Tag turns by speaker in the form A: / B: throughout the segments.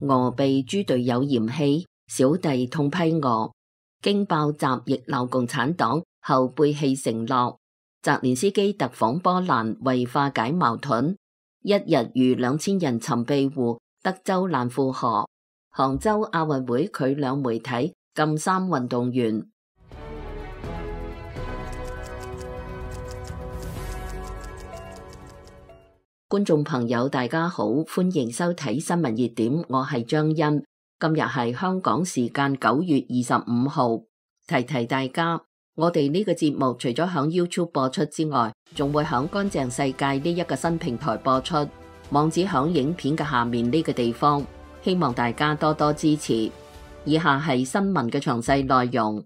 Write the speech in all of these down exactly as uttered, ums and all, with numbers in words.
A: 俄被豬隊友嫌棄，小弟痛批俄。驚爆習亦鬧共產黨後背棄承諾。澤連斯基特訪波蘭為化解矛盾，一日逾兩千人尋庇護德州蘭庫河。杭州亞運會拒兩媒體禁三運動員。觀眾朋友大家好，歡迎收睇新聞熱點，我係張欣。今日係香港時間九月二十五號，提提大家，我哋呢個節目除咗響 YouTube 播出之外，仲會響乾淨世界呢一個新平台播出，網址響影片嘅下面呢個地方，希望大家多多支持。以下係新聞嘅詳細內容。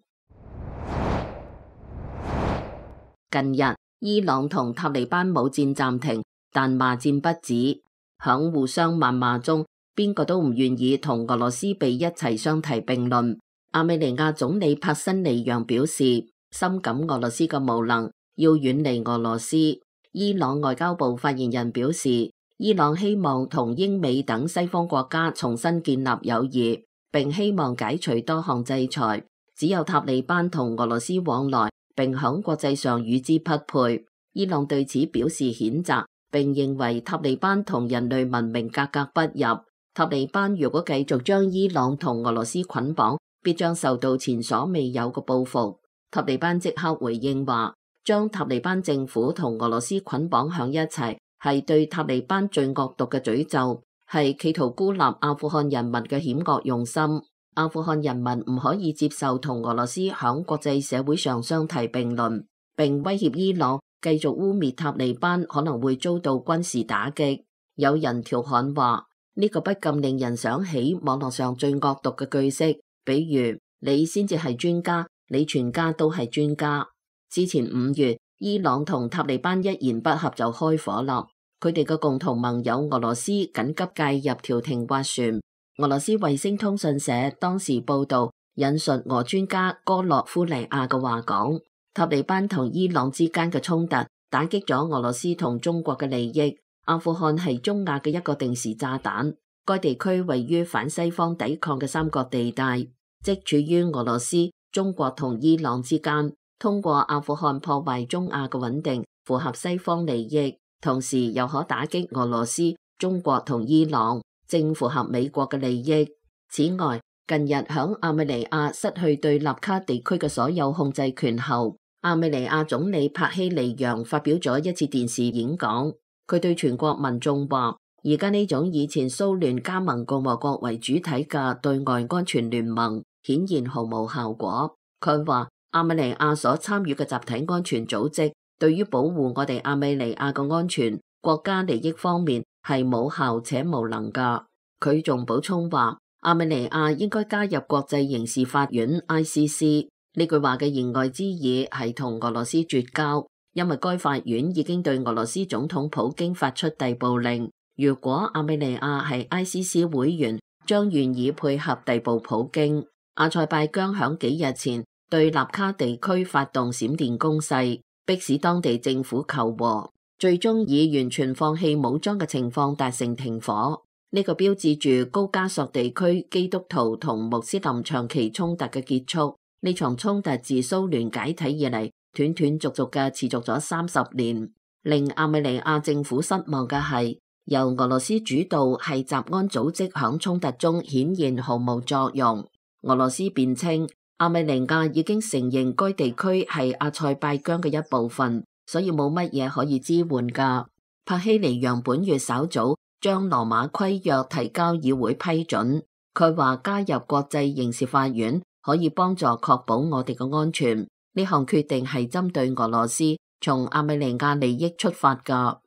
A: 近日，伊朗同塔利班武戰暫停，但罵戰不止，響互相謾罵中，邊個都唔願意同俄羅斯被一齊相提並論。亞美尼亞總理帕辛尼揚表示，深感俄羅斯嘅無能，要遠離俄羅斯。伊朗外交部發言人表示，伊朗希望同英美等西方國家重新建立友誼，並希望解除多項制裁。只有塔利班同俄羅斯往來，並響國際上與之匹配。伊朗對此表示譴責，並認為塔利班同人類文明格格不入。塔利班如果繼續將伊朗同俄羅斯捆綁，必將受到前所未有嘅報復。塔利班即刻回應話，將塔利班政府同俄羅斯捆綁響一齊，係對塔利班最惡毒嘅詛咒，係企圖孤立阿富汗人民嘅險惡用心。阿富汗人民唔可以接受同俄羅斯響國際社會上相提並論，並威脅伊朗繼續污衊塔利班可能會遭到軍事打擊。有人調侃話，呢個不禁令人想起網絡上最惡毒嘅句式，比如你先至係專家，你全家都係專家。之前五月，伊朗同塔利班一言不合就開火啦，佢哋嘅共同盟友俄羅斯緊急介入調停斡旋。俄羅斯衛星通訊社當時報道，引述俄專家戈洛夫尼亞嘅話講，塔利班同伊朗之間嘅衝突打擊咗俄羅斯同中國嘅利益。阿富汗係中亞嘅一個定時炸彈，該地區位於反西方抵抗嘅三角地帶，即處於俄羅斯、中國同伊朗之間，通過阿富汗破壞中亞嘅穩定，符合西方利益，同時又可打擊俄羅斯、中國同伊朗，正符合美國嘅利益。此外，近日響亞美尼亞失去對納卡地區嘅所有控制權後，亞美尼亞總理帕希尼揚發表咗一次電視演講。佢對全國民眾話，而家呢種以前蘇聯加盟共和國為主體嘅對外安全聯盟顯然毫無效果。佢話亞美尼亞所參與嘅集體安全組織對於保護我哋亞美尼亞嘅安全、國家利益方面係冇效且無能噶。佢仲補充話，亞美尼亞應該加入國際刑事法院 I C C。 呢句話嘅言外之意係同俄羅斯絕交，因為該法院已經對俄羅斯總統普京發出逮捕令。如果亞美尼亞係 I C C 會員，將願意配合逮捕普京。阿塞拜疆響幾日前對納卡地區發動閃電攻勢，迫使當地政府求和，最終以完全放棄武裝嘅情況達成停火。呢個標誌住高加索地區基督徒同穆斯林長期衝突嘅結束。呢場衝突自蘇聯解體以嚟，斷斷續續嘅持續咗三十年。令亞美尼亞政府失望嘅係，由俄羅斯主導係集安組織響衝突中顯然毫無作用。俄羅斯辯稱，亞美尼亞已經承認該地區係阿塞拜疆嘅一部分，所以冇乜嘢可以支援噶。帕希尼揚本月稍早將羅馬規約提交議會批准，佢話加入國際刑事法院可以幫助確保我哋嘅安全。呢項決定係針對俄羅斯，從亞美尼亞利益出發噶。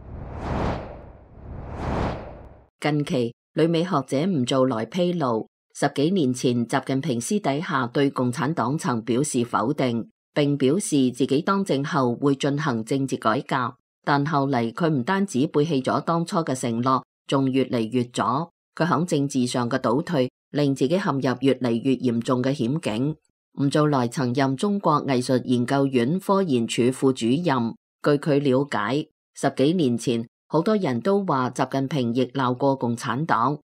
A: 近期，旅美學者吳鑄來披露，十幾年前習近平私底下對共產黨曾表示否定，並表示自己當政後會進行政治改革。但後嚟佢唔單止背棄咗當初嘅承諾，仲越嚟越左。佢響政治上嘅倒退，令自己陷入越嚟越嚴重嘅險境。吳鑄來曾任中國藝術研究院科研處副主任。據佢了解，十幾年前好多人都話習近平亦鬧過共產黨，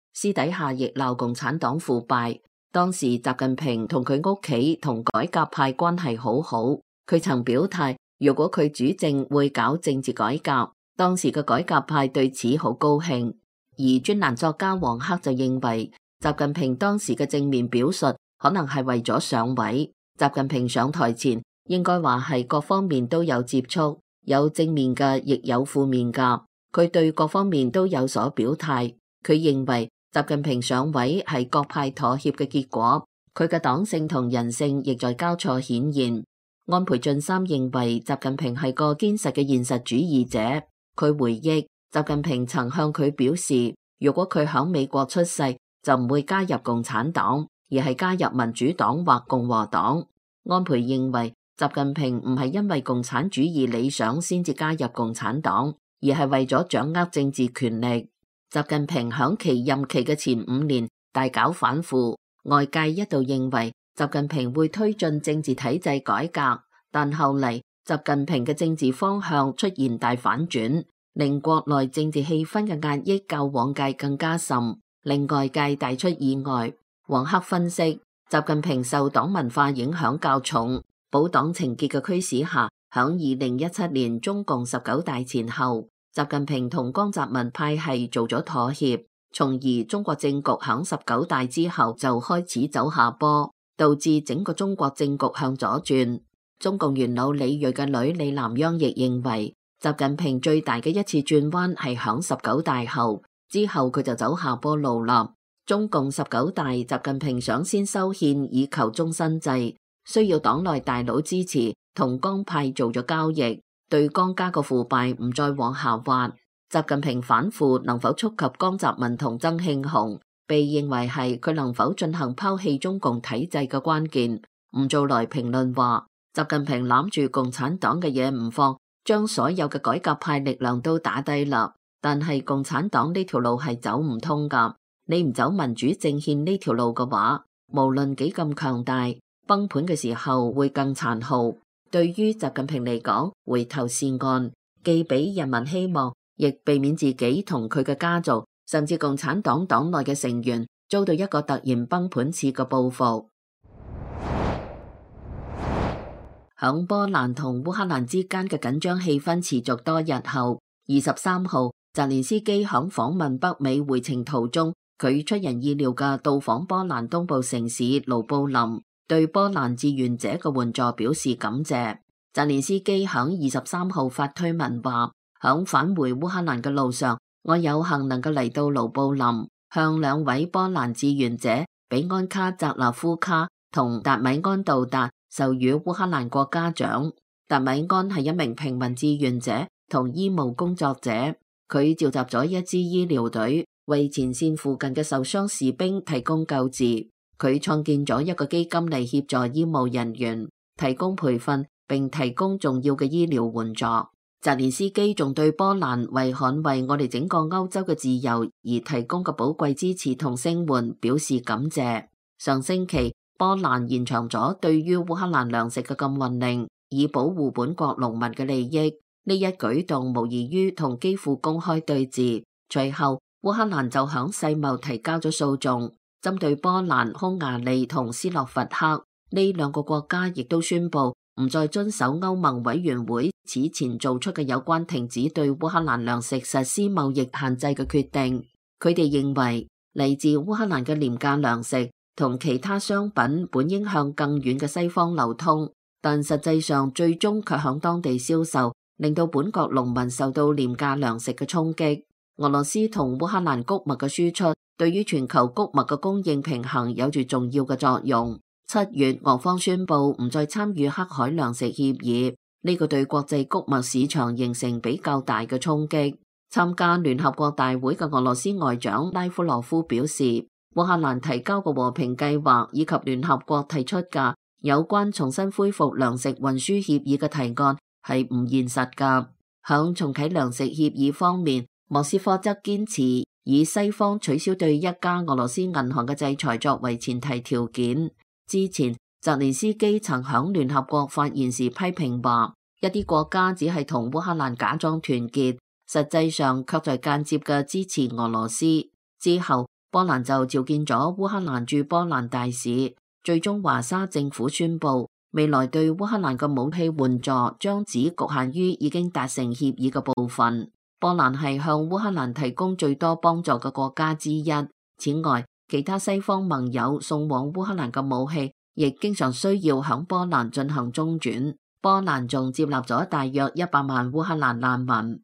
A: 私底下亦鬧共產黨腐敗。當時習近平同佢屋企同改革派關係好好，佢曾表態，如果佢主政會搞政治改革。當時嘅改革派對此好高興。而專欄作家黃克就認為，習近平當時嘅正面表述可能係為咗上位。習近平上台前應該話係各方面都有接觸，有正面嘅，亦有負面嘅。佢對各方面都有所表態。佢認為習近平上位係各派妥協嘅結果，佢嘅黨性同人性亦在交錯顯現。安倍晉三認為習近平係個堅實嘅現實主義者。佢回憶習近平曾向佢表示，如果佢響美國出世，就唔會加入共產黨，而係加入民主黨或共和黨。安倍認為習近平唔係因為共產主義理想先至加入共產黨，而係為咗掌握政治權力。習近平響其任期嘅前五年大搞反腐，外界一度認為習近平會推進政治體制改革，但後嚟習近平嘅政治方向出現大反轉，令國內政治氣氛嘅壓抑較往屆更加甚，令外界大出意外。黃克分析，習近平受黨文化影響較重，保黨情結嘅驅使下，響二零一七年中共十九大前後，習近平同江澤民派系做咗妥協，從而中國政局響十九大之後就開始走下坡，導致整個中國政局向左轉。中共元老李銳嘅女李南央亦認為，習近平最大嘅一次轉彎係響十九大後，之後佢就走下坡路啦。中共十九大，習近平想先修憲以求終身制，需要黨內大佬支持，同江派做咗交易。對江家個腐敗唔再往下挖，習近平反腐能否觸及江澤民同曾慶紅，被認為係佢能否進行拋棄中共體制嘅關鍵。吳鑄來評論話，習近平攬住共產黨嘅嘢唔放，將所有嘅改革派力量都打低啦。但係共產黨呢條路係走唔通噶，你唔走民主政憲呢條路嘅話，無論幾咁強大，崩盤嘅時候會更殘酷。對於習近平嚟講，回頭是岸，既俾人民希望，亦避免自己同佢嘅家族，甚至共產黨黨內嘅成員遭到一個突然崩盤似嘅報復。響波蘭同烏克蘭之間嘅緊張氣氛持續多日後，二十三號，澤連斯基響訪問北美回程途中，佢出人意料嘅到訪波蘭東部城市盧布林，對波蘭志願者嘅援助表示感謝。澤連斯基響二十三號發推文話，響返回烏克蘭嘅路上，我有幸能夠嚟到盧布林，向兩位波蘭志願者比安卡扎納夫卡同達米安杜達授予烏克蘭國家獎。達米安係一名平民志願者同醫務工作者，佢召集咗一支醫療隊，為前線附近嘅受傷士兵提供救治。佢創建咗一個基金嚟協助醫務人員，提供培訓，並提供重要嘅醫療援助。澤連斯基仲對波蘭為捍衛我哋整個歐洲嘅自由而提供嘅寶貴支持同聲援表示感謝。上星期，波蘭延長咗對於烏克蘭糧食嘅禁運令，以保護本國農民嘅利益。呢一舉動無異於同基輔公開對峙。隨後，烏克蘭就響世貿提交咗訴訟。針對波蘭、匈牙利同斯洛伐克呢兩個國家，亦都宣布唔再遵守歐盟委員會此前做出嘅有關停止對烏克蘭糧食實施貿易限制嘅決定。佢哋認為嚟自烏克蘭嘅廉價糧食同其他商品本應向更遠嘅西方流通，但實際上最終卻響當地銷售，令到本國農民受到廉價糧食嘅衝擊。俄羅斯同烏克蘭穀物嘅輸出對於全球穀物嘅供應平衡有住重要嘅作用。七月，俄方宣布唔再參與黑海糧食協議，呢個對國際穀物市場形成比較大嘅衝擊。參加聯合國大會嘅俄羅斯外長拉夫羅夫表示，烏克蘭提交嘅和平計劃以及聯合國提出嘅有關重新恢復糧食運輸協議嘅提案係唔現實㗎。響重啟糧食協議方面，莫斯科則堅持以西方取消對一家俄羅斯銀行嘅制裁作為前提條件。之前，澤連斯基曾響聯合國發言時批評話，一啲國家只係同烏克蘭假裝團結，實際上卻在間接嘅支持俄羅斯。之後， 波蘭就召見咗烏克蘭駐波蘭大使，最終華沙政府宣布，未來對烏克蘭嘅武器援助將只局限於已經達成協議嘅部分。波蘭係向烏克蘭提供最多幫助嘅國家之一。此外，其他西方盟友送往烏克蘭嘅武器，亦經常需要響波蘭進行中轉。波蘭仲接納咗大約一百萬烏克蘭難民。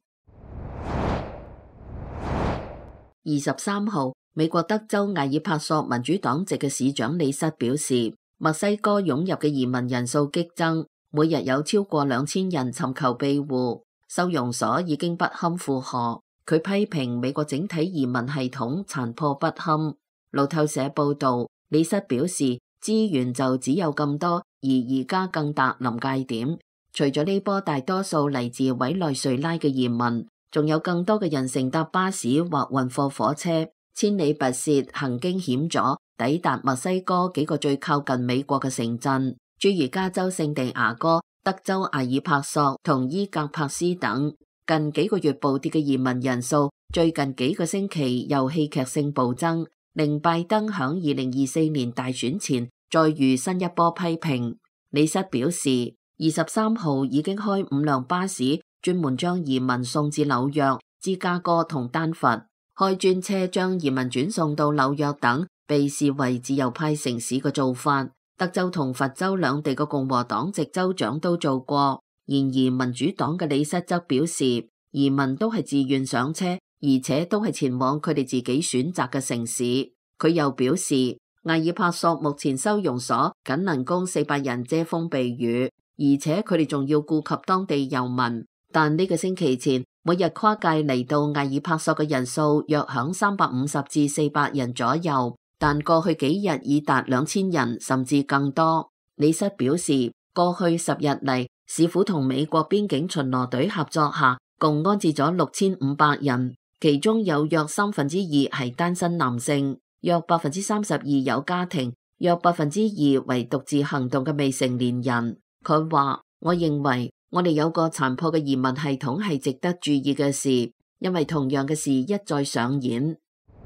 A: 二十三號，美國德州艾爾帕索民主黨籍嘅市長李瑟表示，墨西哥湧入嘅移民人數激增，每日有超過兩千人尋求庇護，收容所已經不堪負荷。佢批評美國整體移民系統殘破不堪。路透社報道，李瑟表示，資源就只有咁多，而而家更達臨界點。除咗呢波大多數嚟自委內瑞拉嘅移民，仲有更多嘅人乘搭巴士或運貨火車，千里跋涉，行經險阻，抵達墨西哥幾個最靠近美國嘅城鎮，諸如加州聖地牙哥、德州阿爾帕索同伊格帕斯等。近幾個月暴跌嘅移民人數，最近幾個星期又戲劇性暴增，令拜登響二零二四年大選前再遇新一波批評。李瑟表示，二十三號已經開五輛巴士，專門將移民送至紐約、芝加哥同丹佛。開專車將移民轉送到紐約等被視為自由派城市嘅做法，德州同佛州兩地嘅共和黨籍州長都做過。然而民主黨嘅李瑟則表示，移民都係自願上車，而且都係前往佢哋自己選擇嘅城市。佢又表示，艾爾帕索目前收容所僅能供四百人遮風避雨，而且佢哋仲要顧及當地遊民。但呢個星期前，每日跨界嚟到艾爾帕索嘅人數約響三百五十至四百人左右，但過去幾日已達兩千人甚至更多。李瑟表示，過去十日嚟，市府同美國邊境巡邏隊合作下，共安置咗六千五百人，其中有約三分之二係單身男性，約百分之三十二有家庭，約百分之二為獨自行動嘅未成年人。佢話，我認為我哋有個殘破嘅移民系統係值得注意嘅事，因為同樣嘅事一再上演。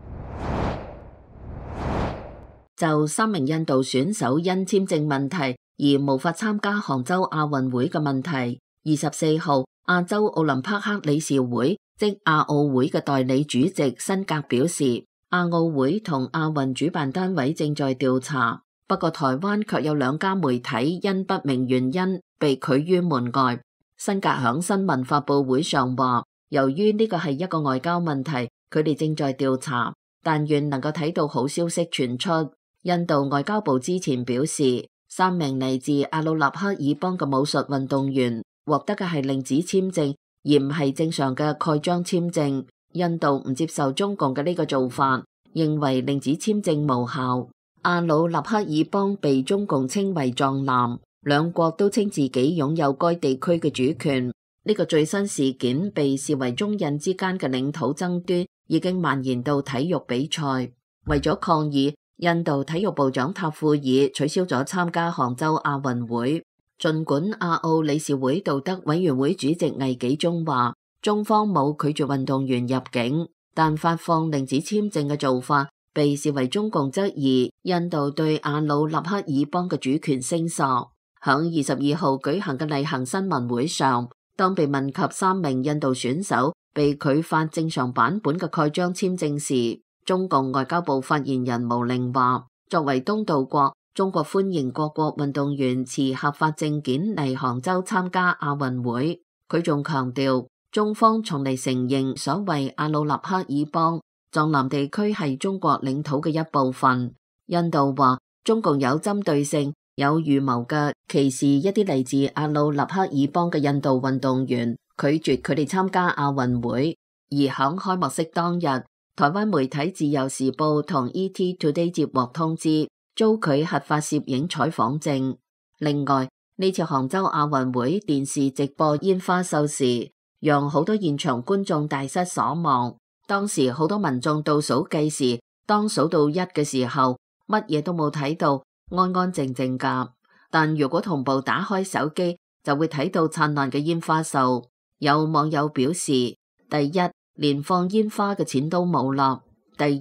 A: 就三名印度選手因簽證問題而無法參加杭州亞運會嘅問題，二十四號亞洲奧林匹克理事會即亞奧會嘅代理主席辛格表示，亞奧會同亞運主辦單位正在調查，不過台灣卻有兩家媒體因不明原因被拒於門外。辛格響新聞發佈會上話，由於呢個係一個外交問題，佢哋正在調查，但願能夠睇到好消息傳出。印度外交部之前表示，三名嚟自阿魯納克爾邦嘅武術運動員獲得嘅係令子簽證，而唔係正常嘅蓋章簽證。印度唔接受中共嘅呢個做法，認為令子簽證無效。阿魯納克爾邦被中共稱為藏南，兩國都稱自己擁有該地區嘅主權。呢個最新事件被視為中印之間嘅領土爭端已經蔓延到體育比賽。為咗抗議，印度體育部長塔庫爾取消咗參加杭州亞運會。儘管亞奧理事會道德委員會主席魏紀忠話，中方冇拒絕運動員入境，但發放令子簽證嘅做法被視為中共質疑印度對阿魯納克爾邦嘅主權聲索。響二十二號舉行嘅例行新聞會上，當被問及三名印度選手被拒發正常版本嘅蓋章簽證時，中共外交部發言人毛寧話，作為東道國，中國歡迎各國運動員持合法證件嚟杭州參加亞運會。佢仲強調，中方從嚟承認所謂阿魯納克爾邦藏南地區係中國領土嘅一部分。印度話，中共有針對性、有預謀嘅歧視一啲嚟自阿魯納克爾邦嘅印度運動員，拒絕佢哋參加亞運會。而響開幕式當日，台灣媒體《自由時報》同 E T Today 接獲通知，遭拒合法攝影採訪證。另外，呢次杭州亞運會電視直播煙花秀時，讓好多現場觀眾大失所望。當時好多民眾倒數計時，當數到一嘅時候，乜嘢都冇睇到，安安靜靜㗎。但如果同步打開手機，就會睇到燦爛嘅煙花秀。有網友表示，第一，連放煙花嘅錢都冇啦。第二，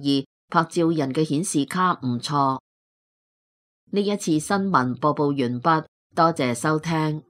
A: 拍照人嘅顯示卡唔錯。呢一次新聞播報完畢，多謝收聽。